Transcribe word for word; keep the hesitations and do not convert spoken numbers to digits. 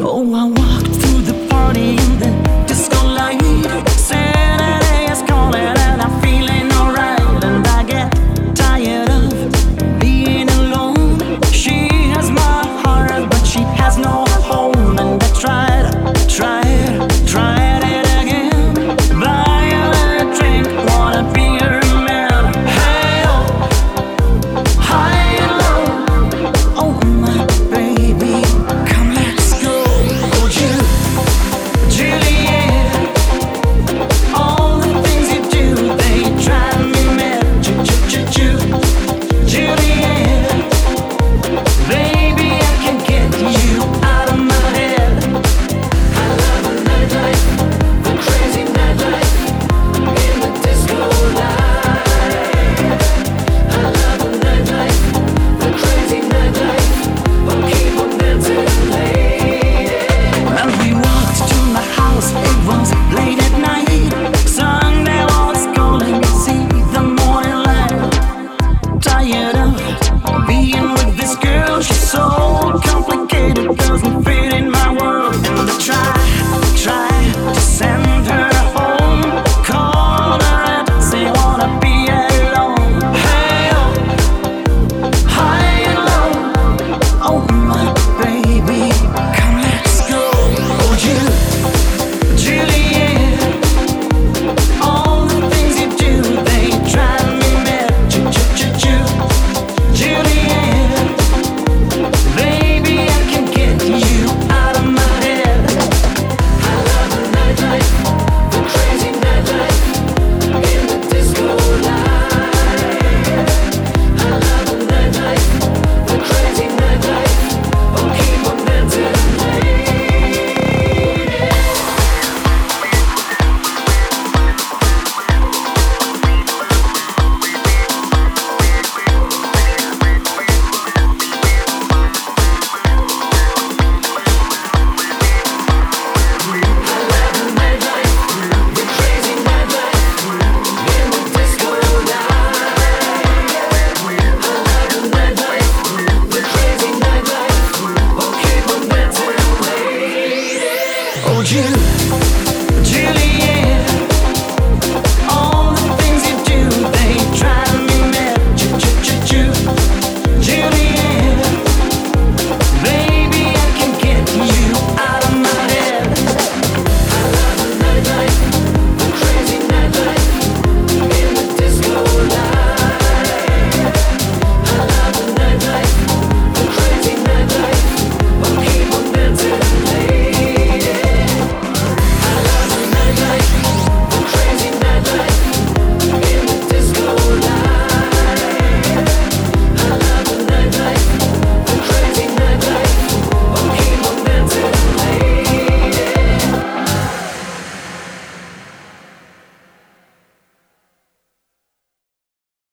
Oh, I walked through the party in the disco light. Saturday is calling and I'm feeling alright. And I get tired of being alone. She has my heart, but she has no home. And I tried, tried, tried it again. Buy her a drink, wanna be her man. Hey, oh, high and low. Oh, my baby, come let's go. Oh, Julie, Juliet, all the things you do, they drive me mad. Ju ju ju ju, Juliet, baby, I can get you out of my head. I love the nightlife, the crazy nightlife, in the disco light. I love the nightlife, the crazy nightlife, we'll keep on dancing late. And we walked to my house, it was late at night. Sunday was calling, see the morning light. Tired of being with this girl, she's so complicated, doesn't fit in my world. And I try, try to send her home, call her and say wanna be alone. Hey, oh, high and low. Oh, my baby, come let's go. Oh, Julie, Juliet, all the things you do, they drive me mad. Ju ju ju ju, Juliet, baby, I can get you out of my head. I love the nightlife, the crazy nightlife, in the disco light. I love the nightlife, the crazy nightlife, we'll keep on dancing late. Oh, Julie.